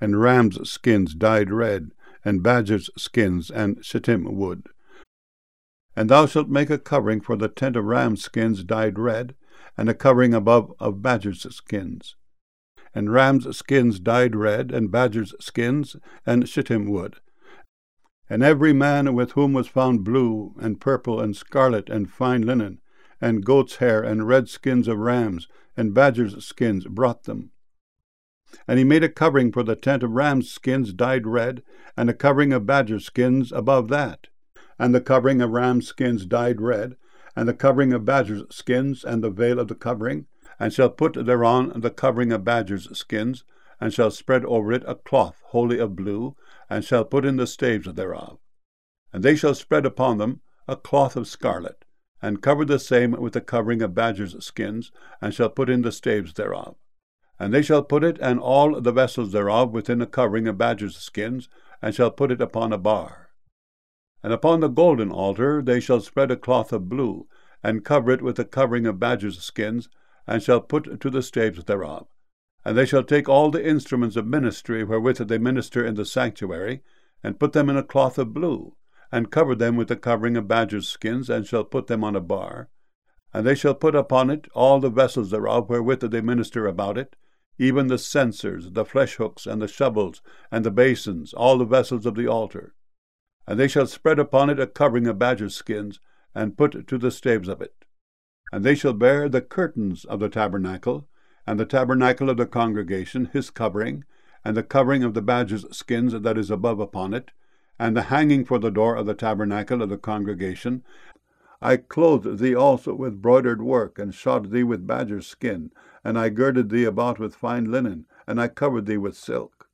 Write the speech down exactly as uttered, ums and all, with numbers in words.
and rams' skins dyed red, and badgers' skins, and shittim wood. And thou shalt make a covering for the tent of rams' skins dyed red, and a covering above of badgers' skins, and rams' skins dyed red, and badgers' skins, and shittim wood. And every man with whom was found blue, and purple, and scarlet, and fine linen, and goat's hair, and red skins of rams, and badgers' skins, brought them. And he made a covering for the tent of rams' skins dyed red, and a covering of badgers' skins above that, and the covering of rams' skins dyed red, and the covering of badgers' skins, and the veil of the covering, and shall put thereon the covering of badgers' skins, and shall spread over it a cloth wholly of blue, and shall put in the staves thereof. And they shall spread upon them a cloth of scarlet, and cover the same with the covering of badgers' skins, and shall put in the staves thereof. And they shall put it and all the vessels thereof within a covering of badgers' skins, and shall put it upon a bar. And upon the golden altar they shall spread a cloth of blue, and cover it with a covering of badgers' skins, and shall put to the staves thereof. And they shall take all the instruments of ministry wherewith they minister in the sanctuary, and put them in a cloth of blue, and cover them with the covering of badgers' skins, and shall put them on a bar. And they shall put upon it all the vessels thereof wherewith they minister about it, even the censers, the flesh hooks, and the shovels, and the basins, all the vessels of the altar. And they shall spread upon it a covering of badgers' skins, and put to the staves of it. And they shall bear the curtains of the tabernacle, and the tabernacle of the congregation, his covering, and the covering of the badgers' skins that is above upon it, and the hanging for the door of the tabernacle of the congregation. I clothed thee also with broidered work, and shod thee with badger's skin, and I girded thee about with fine linen, and I covered thee with silk.